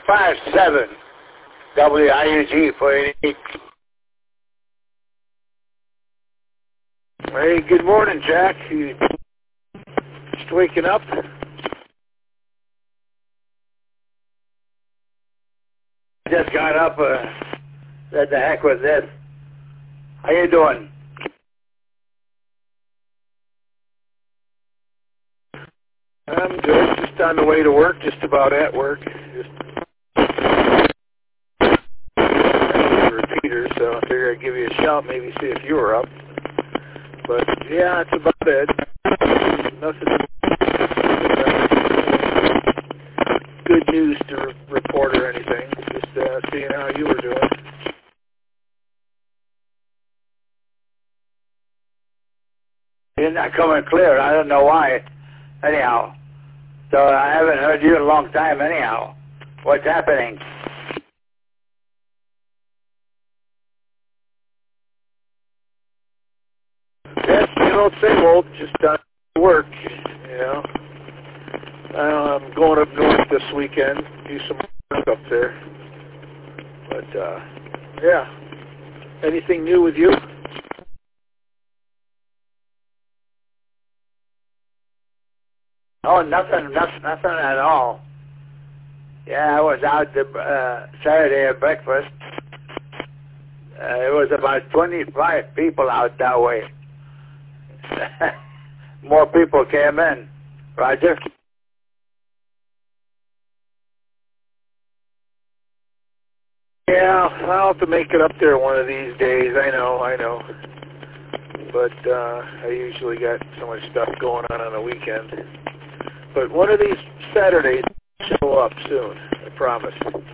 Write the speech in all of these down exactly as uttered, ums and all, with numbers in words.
five seven W I U G four eighty-eight. Hey, good morning, Jack. You just waking up? Just got up. Uh, what the heck was this? How you doing? I'm good. Just on the way to work. Just about at work. Just a repeater, so I figured I'd give you a shout. Maybe see if you were up. But yeah, that's about it. Nothing good news to re report or anything. Just uh, seeing how you were doing. You're not coming clear. I don't know why. Anyhow, so I haven't heard you in a long time. Anyhow, what's happening? Yes, you know, same old. Just on work. You know. I'm going up north this weekend, do some work up there. But, uh, yeah. Anything new with you? Oh, nothing, nothing, nothing at all. Yeah, I was out the, uh, Saturday at breakfast. Uh, it was about twenty-five people out that way. More people came in. Roger? Yeah, I'll have to make it up there one of these days. I know, I know. But uh, I usually got so much stuff going on on the weekend. But one of these Saturdays, show up soon. I promise.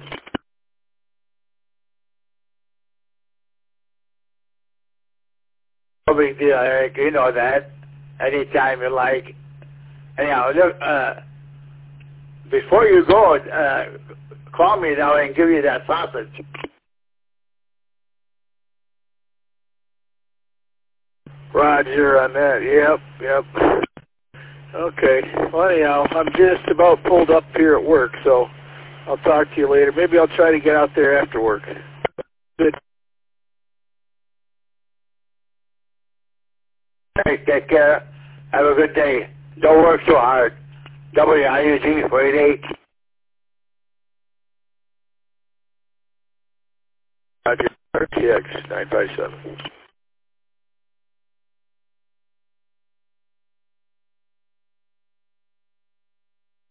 No big deal, Eric. You know that. Anytime you like. Anyhow, look, uh, before you go, uh, call me now and give you that sausage. Roger on that. Yep, yep. Okay. Well, anyhow, I'm just about pulled up here at work, so I'll talk to you later. Maybe I'll try to get out there after work. Good. Hey, take care. Have a good day. Don't work too hard. W I U G four eighty-eight. Roger. R T X nine five seven.